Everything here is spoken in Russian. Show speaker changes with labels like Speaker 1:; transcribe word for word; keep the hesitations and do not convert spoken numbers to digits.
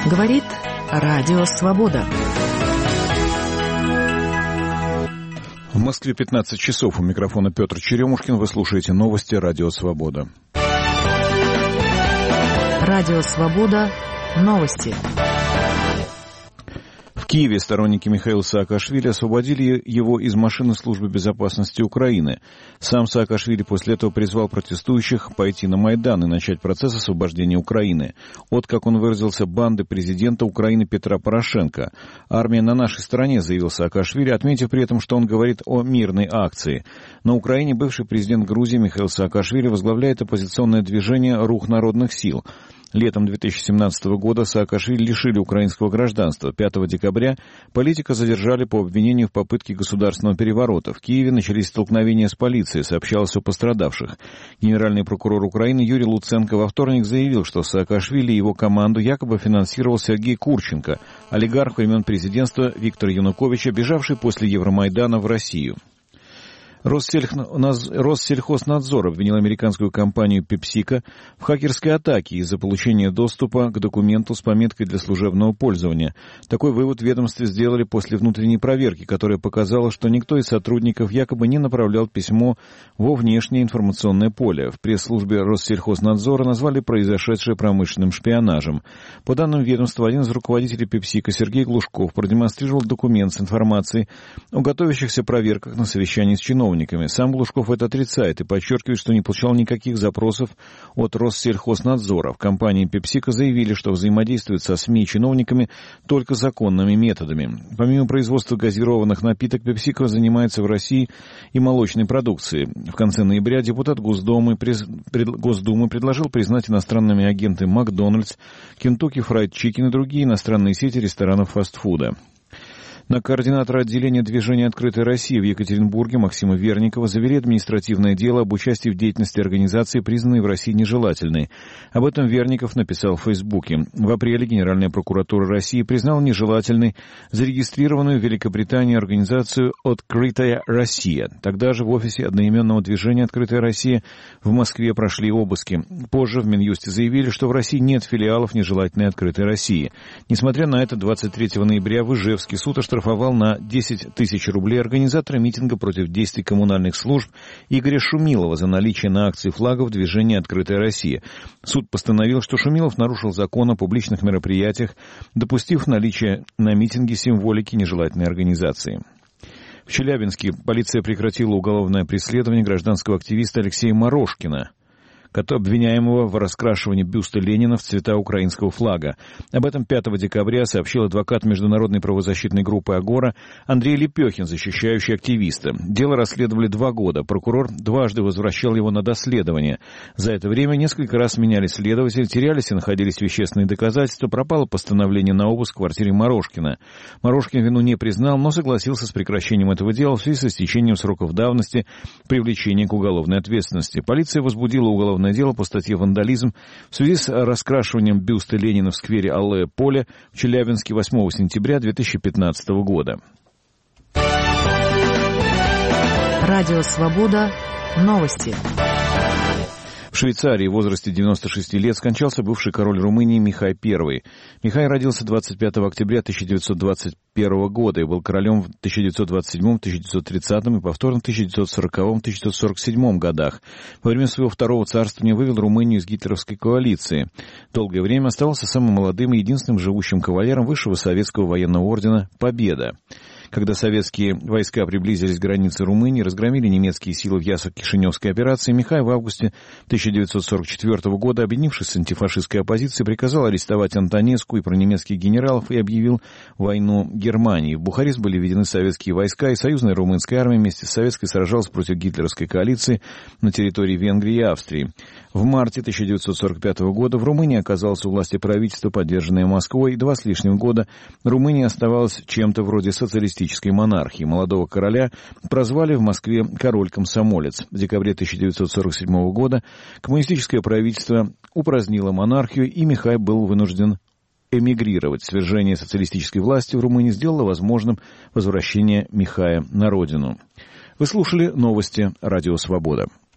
Speaker 1: Говорит Радио Свобода.
Speaker 2: В Москве пятнадцать часов. У микрофона Петр Черемушкин. Вы слушаете новости Радио Свобода.
Speaker 1: Радио Свобода. Новости.
Speaker 2: В Киеве сторонники Михаила Саакашвили освободили его из машины службы безопасности Украины. Сам Саакашвили после этого призвал протестующих пойти на Майдан и начать процесс освобождения Украины от, как он выразился, банды президента Украины Петра Порошенко. «Армия на нашей стороне», — заявил Саакашвили, отметив при этом, что он говорит о мирной акции. На Украине бывший президент Грузии Михаил Саакашвили возглавляет оппозиционное движение «Рух народных сил». Летом две тысячи семнадцатого года Саакашвили лишили украинского гражданства. пятого декабря политика задержали по обвинению в попытке государственного переворота. В Киеве начались столкновения с полицией, сообщалось о пострадавших. Генеральный прокурор Украины Юрий Луценко во вторник заявил, что Саакашвили и его команду якобы финансировал Сергей Курченко, олигарх времен президентства Виктора Януковича, бежавший после Евромайдана в Россию. Россельхознадзор обвинил американскую компанию PepsiCo в хакерской атаке из-за получения доступа к документу с пометкой для служебного пользования. Такой вывод в ведомстве сделали после внутренней проверки, которая показала, что никто из сотрудников якобы не направлял письмо во внешнее информационное поле. В пресс-службе Россельхознадзора назвали произошедшее промышленным шпионажем. По данным ведомства, один из руководителей PepsiCo, Сергей Глушков, продемонстрировал документ с информацией о готовящихся проверках на совещании с чиновниками. Сам Глушков это отрицает и подчеркивает, что не получал никаких запросов от Россельхознадзора. В компании PepsiCo заявили, что взаимодействуют со СМИ и чиновниками только законными методами. Помимо производства газированных напиток, PepsiCo занимается в России и молочной продукцией. В конце ноября депутат Госдумы, през... пред... Госдумы предложил признать иностранными агентами Макдональдс, Kentucky Fried Chicken и другие иностранные сети ресторанов фастфуда. На координатора отделения движения «Открытая Россия» в Екатеринбурге Максима Верникова завели административное дело об участии в деятельности организации, признанной в России нежелательной. Об этом Верников написал в Фейсбуке. В апреле Генеральная прокуратура России признала нежелательной зарегистрированную в Великобритании организацию «Открытая Россия». Тогда же в офисе одноименного движения «Открытая Россия» в Москве прошли обыски. Позже в Минюсте заявили, что в России нет филиалов нежелательной «Открытой России». Несмотря на это, двадцать третьего ноября в Ижевске суд оштрафовал оштрафовал на десять тысяч рублей организатора митинга против действий коммунальных служб Игоря Шумилова за наличие на акции флагов движения «Открытая Россия». Суд постановил, что Шумилов нарушил закон о публичных мероприятиях, допустив наличие на митинге символики нежелательной организации. В Челябинске полиция прекратила уголовное преследование гражданского активиста Алексея Морошкина, обвиняемого в раскрашивании бюста Ленина в цвета украинского флага. Об этом пятого декабря сообщил адвокат международной правозащитной группы «Агора» Андрей Лепехин, защищающий активиста. Дело расследовали два года. Прокурор дважды возвращал его на доследование. За это время несколько раз менялись следователи, терялись и находились вещественные доказательства, пропало постановление на обыск в квартире Морошкина. Морошкин вину не признал, но согласился с прекращением этого дела в связи с истечением сроков давности привлечения к уголовной ответственности. Полиция возбудила уголовное дело по статье «Вандализм» в связи с раскрашиванием бюста Ленина в сквере Аллея Поля в Челябинске восьмого сентября две тысячи пятнадцатого года.
Speaker 1: Радио «Свобода». Новости.
Speaker 2: В Швейцарии в возрасте девяноста шести лет скончался бывший король Румынии Михай I. Михай родился двадцать пятого октября тысяча девятьсот двадцать первого года и был королем в тысяча девятьсот двадцать седьмом — тысяча девятьсот тридцатом и повторно в тысяча девятьсот сороковом — тысяча девятьсот сорок седьмом годах. Во время своего второго царствования вывел Румынию из гитлеровской коалиции. Долгое время оставался самым молодым и единственным живущим кавалером высшего советского военного ордена «Победа». Когда советские войска приблизились к границе Румынии, разгромили немецкие силы в Яссо-Кишиневской операции, Михай в августе тысяча девятьсот сорок четвёртого года, объединившись с антифашистской оппозицией, приказал арестовать Антонеску и пронемецких генералов и объявил войну Германии. В Бухарест были введены советские войска, и союзная румынская армия вместе с советской сражалась против гитлеровской коалиции на территории Венгрии и Австрии. В марте тысяча девятьсот сорок пятого года в Румынии оказалось у власти правительство, поддержанное Москвой, и два с лишним года Румыния оставалась чем-то вроде социалистической монархии. Молодого короля прозвали в Москве «король-комсомолец». В декабре тысяча девятьсот сорок седьмого года коммунистическое правительство упразднило монархию, и Михай был вынужден эмигрировать. Свержение социалистической власти в Румынии сделало возможным возвращение Михая на родину. Вы слушали новости «Радио Свобода».